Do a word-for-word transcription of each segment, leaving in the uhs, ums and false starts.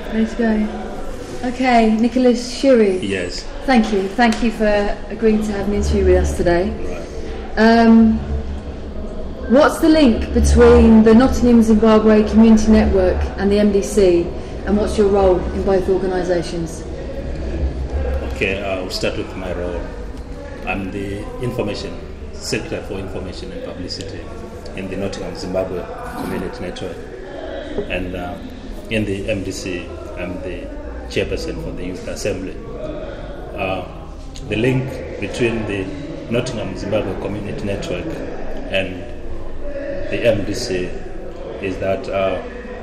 Ready to go. Okay, Nicholas Shiri. Yes. Thank you. Thank you for agreeing to have an interview with us today. Right. Um, what's the link between the Nottingham Zimbabwe Community Network and the M D C, and what's your role in both organisations? Okay, I'll start with my role. I'm the information Secretary for Information and Publicity in the Nottingham Zimbabwe Community Network, and uh, in the M D C, I'm the chairperson for the Youth Assembly. Uh, the link between the Nottingham Zimbabwe Community Network and the M D C is that uh,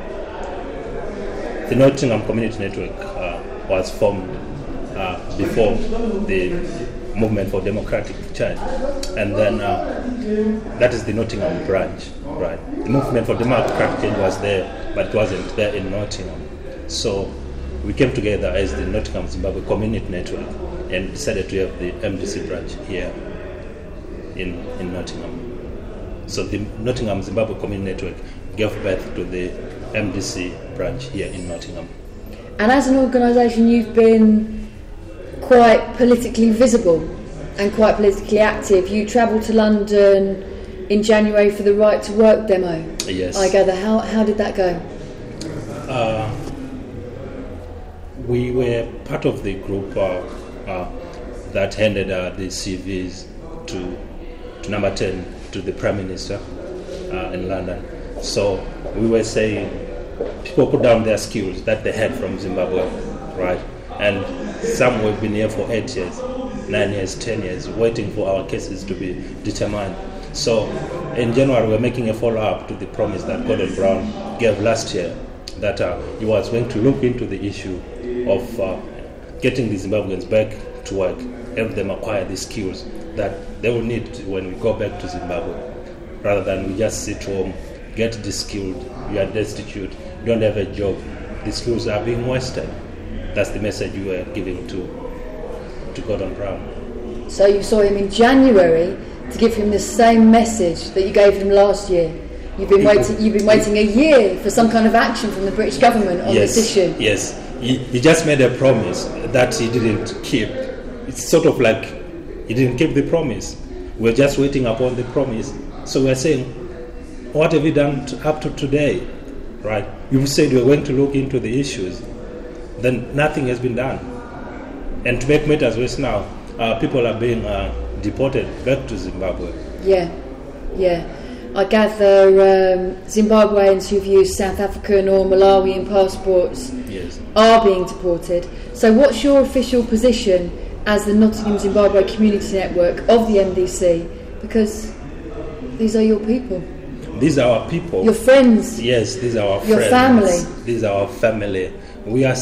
the Nottingham Community Network uh, was formed uh, before the Movement for Democratic Change, and then uh, that is the Nottingham branch, right? The Movement for Democratic Change was there, but it wasn't there in Nottingham. So we came together as the Nottingham Zimbabwe Community Network and decided to have the M D C branch here in, in Nottingham. So the Nottingham Zimbabwe Community Network gave birth to the M D C branch here in Nottingham. And as an organisation, you've been quite politically visible and quite politically active. You travelled to London in January for the Right to Work demo. Yes. I gather. How how did that go? Uh, we were part of the group uh, uh, that handed uh, the C Vs to to number ten to the Prime Minister uh, in London. So we were saying people put down their skills that they had from Zimbabwe, right? And some have been here for eight years, nine years, ten years, waiting for our cases to be determined. So in January, we're making a follow-up to the promise that Gordon Brown gave last year, that uh, he was going to look into the issue of uh, getting the Zimbabweans back to work, help them acquire the skills that they will need when we go back to Zimbabwe, rather than we just sit home, get de-skilled, you are destitute, you don't have a job, the skills are being wasted. That's the message you were giving to to Gordon Brown. So you saw him in January to give him the same message that you gave him last year. You've been waiting. You've been waiting a year for some kind of action from the British government on yes, this issue. Yes, he, he just made a promise that he didn't keep. It's sort of like he didn't keep the promise. We're just waiting upon the promise. So we're saying, what have you done to, up to today? Right? You said you were going to look into the issues. Then nothing has been done. And to make matters worse now, uh, people are being uh, deported back to Zimbabwe. Yeah, yeah. I gather um, Zimbabweans who've used South African or Malawian passports yes. are being deported. So what's your official position as the Nottingham Zimbabwe Community Network of the M D C? Because these are your people. These are our people. Your friends. Yes, these are our your friends. Your family. These are our family. We are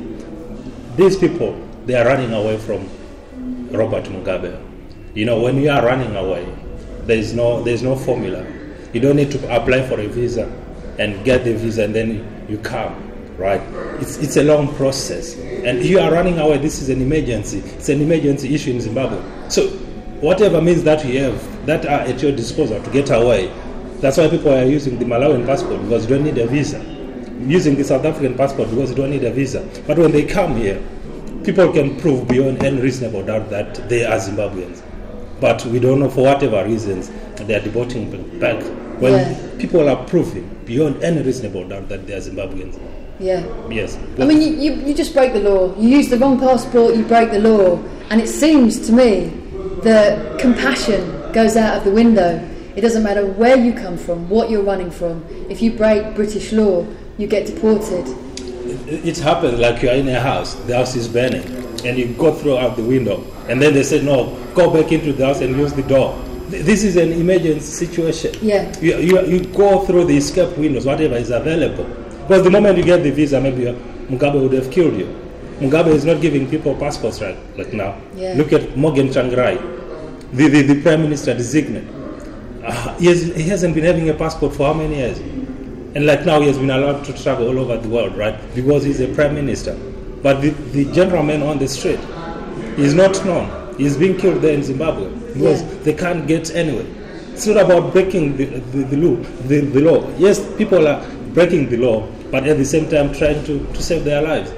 saying, these people, they are running away from Robert Mugabe. You know, when you are running away, there is no there is no formula. You don't need to apply for a visa and get the visa and then you come, right? It's it's a long process. And if you are running away, this is an emergency. It's an emergency issue in Zimbabwe. So whatever means that you have that are at your disposal to get away, that's why people are using the Malawian passport, because you don't need a visa. Using the South African passport because you don't need a visa. But when they come here, people can prove beyond any reasonable doubt that they are Zimbabweans. But we don't know for whatever reasons they are deporting back. When yeah. people are proving beyond any reasonable doubt that they are Zimbabweans. Yeah. Yes. I mean, you, you, you just break the law. You use the wrong passport, you break the law. And it seems to me that compassion goes out of the window. It doesn't matter where you come from, what you're running from. If you break British law, you get deported. It, it happens like you're in a house, the house is burning, and you go through out the window, and then they say, no, go back into the house and use the door. This is an emergency situation. Yeah. You, you, you go through the escape windows, whatever is available. Because the moment you get the visa, maybe Mugabe would have killed you. Mugabe is not giving people passports right like now. Yeah. Look at Morgan Tsvangirai, the, the, the Prime Minister designate. Uh, he, has, he hasn't been having a passport for how many years? And like now he has been allowed to travel all over the world, right? Because he's a Prime Minister. But the, the general man on the street is not known. He's being killed there in Zimbabwe because yeah. they can't get anywhere. It's not about breaking the, the, the, law, the, the law. Yes, people are breaking the law but at the same time trying to, to save their lives.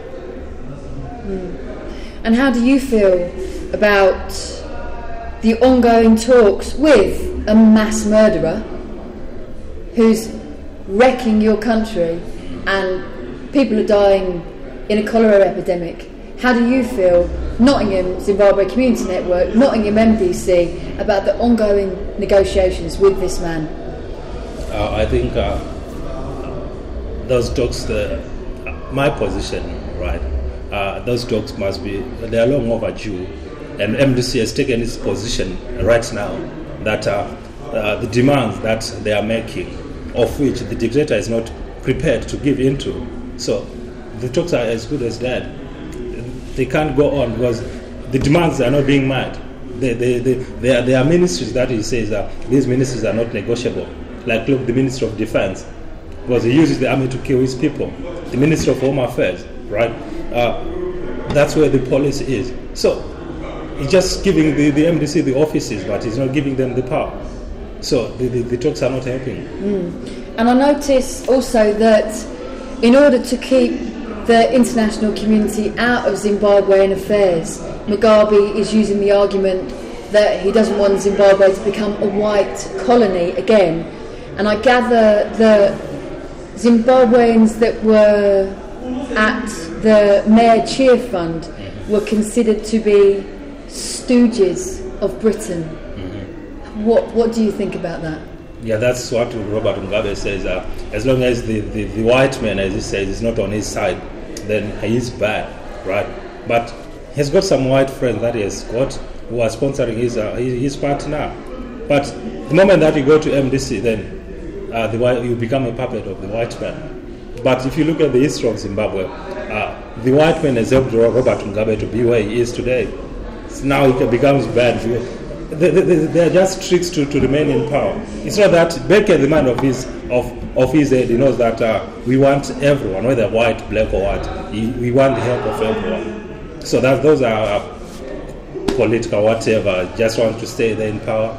Mm. And how do you feel about the ongoing talks with a mass murderer who's wrecking your country and people are dying in a cholera epidemic? How do you feel, Nottingham Zimbabwe Community Network, Nottingham M D C, about the ongoing negotiations with this man? Uh, I think uh, those talks, the, my position, right, uh, those talks must be, they are long overdue, and M D C has taken its position right now that uh, uh, the demands that they are making, of which the dictator is not prepared to give into. So the talks are as good as dead. They can't go on because the demands are not being met. They, they, they, they are, there are ministries that he says uh, these ministries are not negotiable. Like, look, the Minister of Defense, because he uses the army to kill his people. The Minister of Home Affairs, right? Uh, that's where the policy is. So he's just giving the, the M D C the offices, but he's not giving them the power. So the, the, the talks are not helping. Mm. And I notice also that in order to keep the international community out of Zimbabwean affairs, Mugabe is using the argument that he doesn't want Zimbabwe to become a white colony again. And I gather the Zimbabweans that were at the Mayor Cheer Fund were considered to be stooges of Britain. Mm-hmm. What what do you think about that? Yeah, that's what Robert Mugabe says. Uh, as long as the, the, the white man, as he says, is not on his side, then he is bad, right? But he's got some white friends that he has got who are sponsoring his uh, his, his party now. But the moment that you go to M D C, then uh, the white, you become a puppet of the white man. But if you look at the history of Zimbabwe, uh, the white man has helped Robert Mugabe to be where he is today. So now he becomes bad. They, they, they are just tricks to, to remain in power. It's not that back at the mind of his of, of his head, he knows that uh, we want everyone, whether white, black, or what. He, we want the help of everyone. So that those are uh, political whatever. Just want to stay there in power.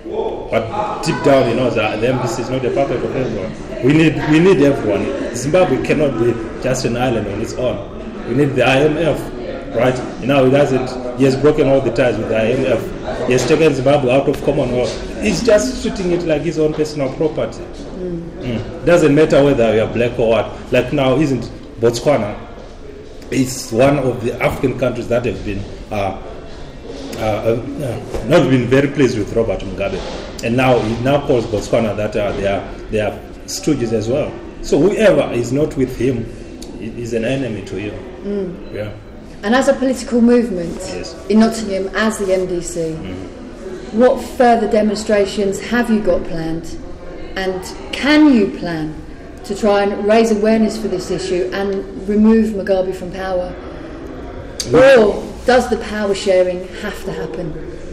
But deep down, he knows that the M D C is not a puppet of everyone. We need we need everyone. Zimbabwe cannot be just an island on its own. We need the I M F, right? Now he doesn't. He has broken all the ties with the I M F. He has taken Zimbabwe out of Commonwealth. He's just treating it like his own personal property. Mm. Mm. Doesn't matter whether you are black or what. Like now, isn't Botswana? It's one of the African countries that have been uh, uh, uh, not been very pleased with Robert Mugabe, and now he now calls Botswana that uh, they are they are stooges as well. So whoever is not with him is an enemy to you. Mm. Yeah. And as a political movement yes. in Nottingham, as the M D C, mm. what further demonstrations have you got planned? And can you plan to try and raise awareness for this issue and remove Mugabe from power? Mm. Or does the power sharing have to happen?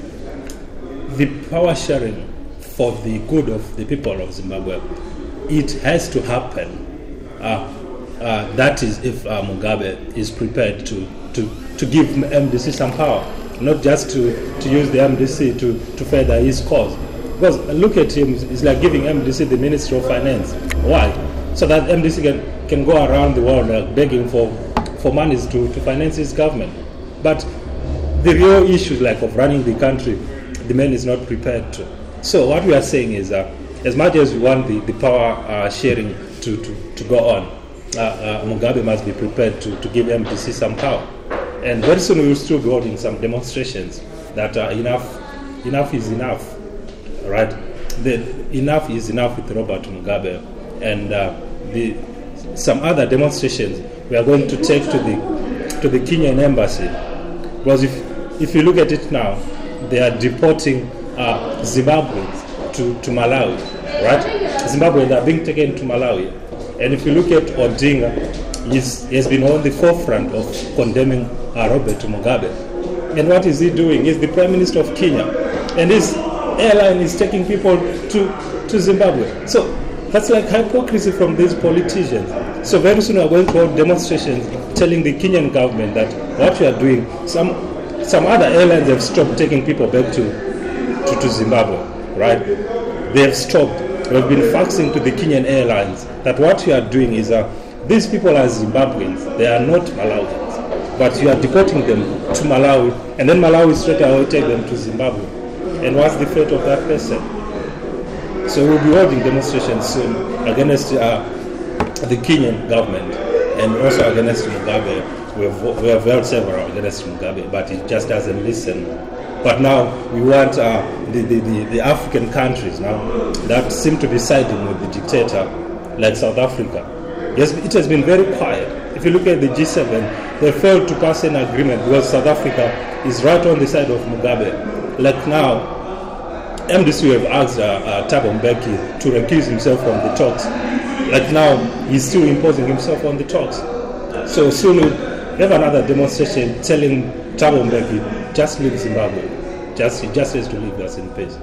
The power sharing for the good of the people of Zimbabwe, it has to happen. Uh, uh, that is if uh, Mugabe is prepared to To, to give M D C some power, not just to, to use the M D C to, to further his cause. Because look at him, it's like giving M D C the Ministry of Finance. Why? So that M D C can, can go around the world uh, begging for, for monies to, to finance his government. But the real issues like of running the country, the man is not prepared to. So what we are saying is uh, as much as we want the, the power uh, sharing to, to, to go on, uh, uh, Mugabe must be prepared to, to give M D C some power. And very soon we will still be holding some demonstrations that uh, enough, enough is enough, right? The, enough is enough with Robert Mugabe, and uh, the some other demonstrations we are going to take to the to the Kenyan embassy, because if if you look at it now, they are deporting uh, Zimbabweans to, to Malawi, right? Zimbabweans are being taken to Malawi, and if you look at Odinga, he's, he has been on the forefront of condemning Uh, Robert Mugabe. And what is he doing? He's the Prime Minister of Kenya. And his airline is taking people to, to Zimbabwe. So that's like hypocrisy from these politicians. So very soon we're going to hold demonstrations telling the Kenyan government that what we are doing, some some other airlines have stopped taking people back to, to, to Zimbabwe, right? They have stopped. We have been faxing to the Kenyan airlines that what we are doing is uh, these people are Zimbabweans, they are not Malawians. But you are deporting them to Malawi, and then Malawi straight away take them to Zimbabwe. And what's the fate of that person? So we'll be holding demonstrations soon against uh, the Kenyan government and also against Mugabe. We have, we have held several against Mugabe, but it just doesn't listen. But now we want uh, the, the, the, the African countries now that seem to be siding with the dictator, like South Africa. Yes, it has been very quiet. If you look at the G seven, they failed to pass an agreement because South Africa is right on the side of Mugabe. Like now, M D C have asked uh, uh, Thabo Mbeki to recuse himself from the talks. Like now, he's still imposing himself on the talks. So soon we'll have another demonstration telling Thabo Mbeki, just leave Zimbabwe. Just, he just has to leave us in peace.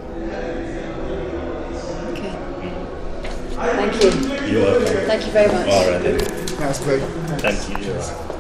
Okay. Thank you. You're welcome. Thank you very much. All right. Then. That's great. Thank you.